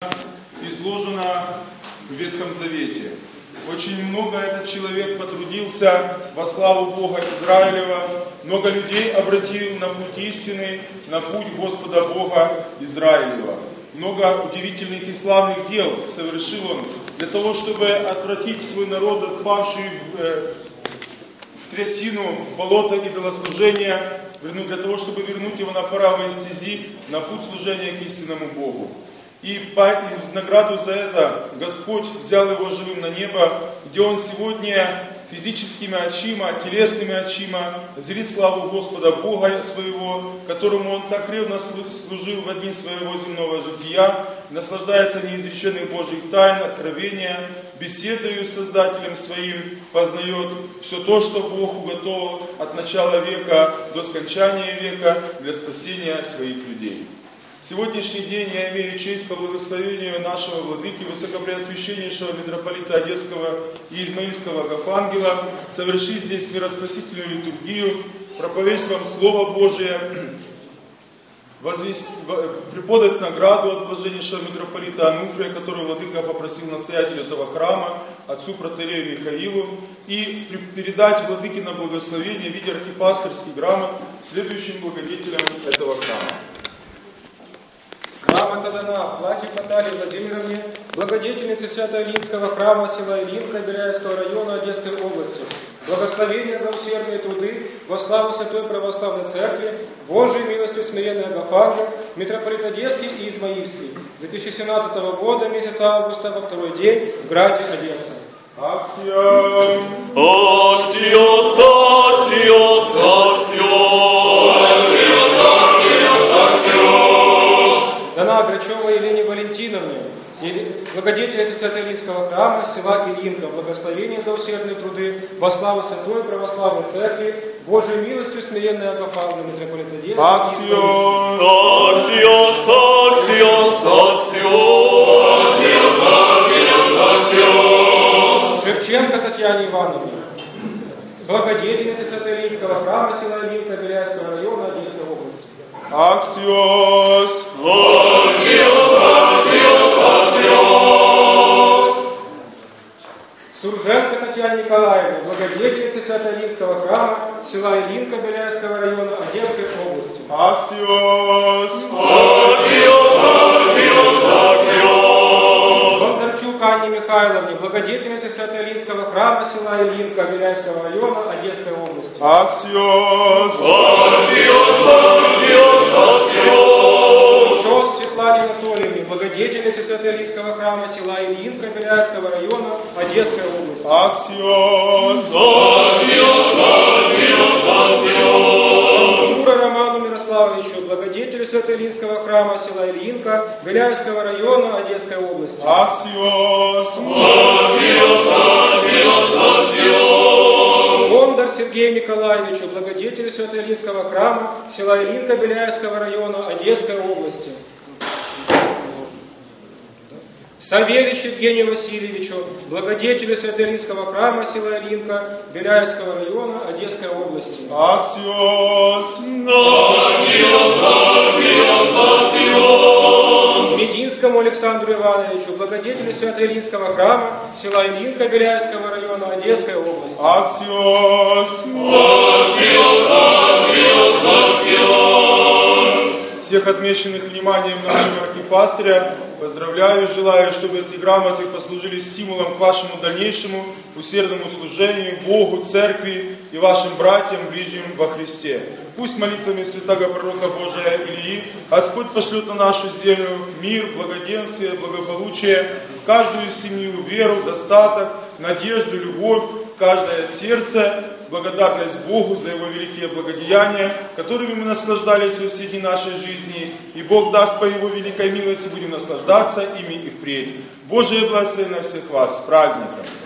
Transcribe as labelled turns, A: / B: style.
A: изложено в Ветхом Завете. Очень много этот человек потрудился во славу Бога Израилева, много людей обратил на путь истины, на путь Господа Бога Израилева. Много удивительных и славных дел совершил он для того, чтобы отвратить свой народ, впавший в трясину, в болото идолослужения, для того, чтобы вернуть его на правые стези, на путь служения к истинному Богу. И в награду за это Господь взял его живым на небо, где он сегодня физическими очима, телесными очима зрит славу Господа Бога своего, которому он так ревно служил в дни своего земного жития, наслаждается неизреченных Божьих тайн, откровения, беседою с Создателем своим, познает все то, что Бог уготовил от начала века до скончания века для спасения своих людей. В сегодняшний день я имею честь по благословению нашего владыки, высокопреосвященнейшего митрополита Одесского и Измаильского Агафангела совершить здесь мироспасительную литургию, проповедовать вам Слово Божие, преподать награду от блаженнейшего митрополита Ануфрия, которую владыка попросил настоятель этого храма, отцу протоиерею Михаилу, и передать владыке на благословение в виде архипастырских грамот следующим благодетелям этого храма.
B: Грамота дана Платье Наталье Владимировне, благодетельнице Свято-Илинского храма села Илинка Беляевского района Одесской области. Благословение за усердные труды во славу Святой Православной Церкви, Божией милостью смиренной Агафангел, митрополит Одесский и Измаильский. 2017 года, месяца августа, во второй день в граде Одесса.
A: Аксиос!
C: Аксиос, Аксиос, Аксиос!
B: Дана Грачевой Елене Валентиновне, благодетельнице Свято-Илинского храма села Илинка, благословение за усердные труды во славу Святой Православной Церкви, Божией милостью смиренной Агафангел, митрополит Одесский.
A: Аксиос!
C: Аксиос, Аксиос, Аксиос!
B: Шевченко Татьяне Ивановне, благодетельнице Свято-Илинского храма села Илинка Беляевского района Одесской области.
A: Аксиос!
C: Аксиос, Аксиос, Аксиос!
B: Сурженко Татьяне Николаевне, благодетельнице Свято-Илинского храма села Илинка Беляевского района Одесской области.
A: Аксиос!
C: Аксиос, Аксиос, Аксиос!
B: Бондарчук Анне Михайловне, благодетельнице Свято-Илинского храма села Илинка Беляевского района Одесской области.
A: Аксиос!
C: Аксиос, Аксиос, Аксиос!
B: Чос Светлане Анатольевне, благодетельнице Свято-Илинского храма села Илинка Беляевского района Одесской области.
A: Аксиос!
C: Аксиос, Аксиос, Аксиос!
B: Тура Роману Мирославовичу, благодетелю Свято-Илинского храма села Илинка Беляевского района Одесской области.
A: Аксиос!
C: Аксиос, Аксиос, Аксиос!
B: Бондар Сергею Николаевичу, благодетелю Свято-Илинского храма села Илинка Беляевского района Одесской области. Савельич Евгению Васильевичу, благодетелю Свято-Илинского храма села Илинка Беляевского района Одесской области.
A: Аксиос!
C: Аксиос, Аксиос, Аксиос!
B: Мединскому Александру Ивановичу, благодетелю Свято-Илинского храма села Илинка Беляевского района Одесской области.
A: Аксиос!
C: Аксиос, Аксиос, Аксиос!
A: Всех отмеченных вниманием нашего архипастыря поздравляю, желаю, чтобы эти грамоты послужили стимулом к вашему дальнейшему усердному служению Богу, Церкви и вашим братьям, ближним во Христе. Пусть молитвами святого пророка Божия Илии Господь пошлет на нашу землю мир, благоденствие, благополучие, в каждую семью веру, достаток, надежду, любовь, в каждое сердце, благодарность Богу за Его великие благодеяния, которыми мы наслаждались во все дни нашей жизни, и Бог даст по Его великой милости, будем наслаждаться ими и впредь. Божие благословение на всех вас с праздником!